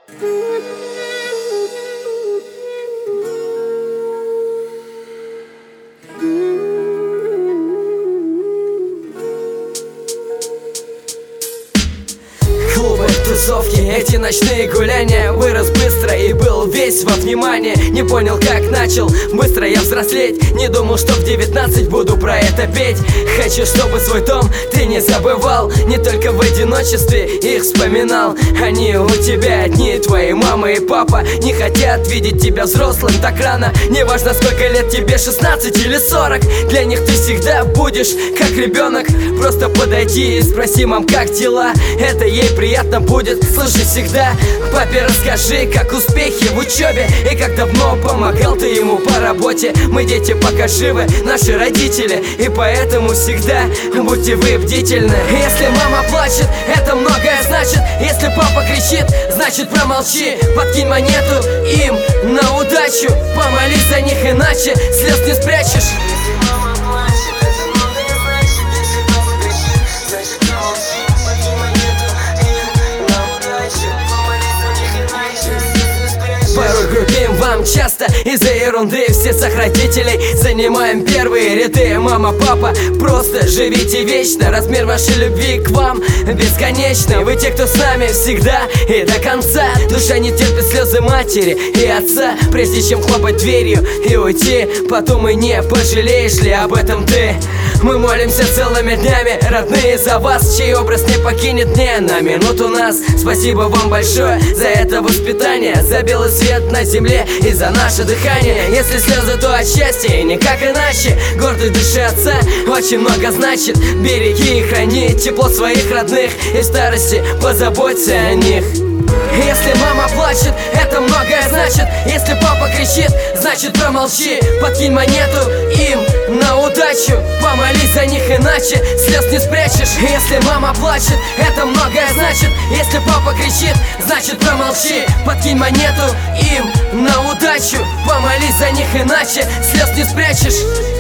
Клубы, тусовки, эти ночные гуляния. Вырос быстро и был весь во внимании. Не понял, как начал быстро я взрослеть. Не думал, что в 19 буду про это петь. Хочу, чтобы свой дом ты не забывал. Не только в одиночестве их вспоминал. Они у тебя одни, твои мама и папа не хотят видеть тебя взрослым так рано. Неважно, сколько лет тебе, 16 или 40. Для них ты всегда будешь как ребенок. Просто подойди и спроси: мам, как дела? Это ей приятно будет слышать всегда. Папе расскажи, как успехи в учебе и как давно помогал ты ему по работе. Мы дети пока живы, наши родители, и поэтому всегда будьте вы бдительны. Если мама плачет, это многое значит. Если папа кричит, значит промолчи. Подкинь монету им на удачу, помолись за них, иначе слез не спрячешь. Порой грубим вам часто из-за ерунды. Все сохранителей занимаем первые ряды. Мама, папа, просто живите вечно. Размер вашей любви к вам бесконечный. Вы те, кто с нами всегда и до конца. Душа не терпит слезы матери и отца. Прежде чем хлопать дверью и уйти, подумай, не пожалеешь ли об этом ты. Мы молимся целыми днями, родные, за вас, чей образ не покинет ни на минуту нас. Спасибо вам большое за это воспитание, за белый свет на земле и за наше дыхание. Если слезы, то от счастья и никак иначе. Гордой души отца очень много значит. Береги и храни тепло своих родных, и в старости позаботься о них. Если мама плачет, это многое значит. Если папа кричит, значит промолчи. Подкинь монету им на удачу, помолись за них, иначе слез не спрячешь. Если мама плачет, это многое значит. Если папа кричит, значит промолчи. Подкинь монету им на удачу, помолись за них, иначе слез не спрячешь.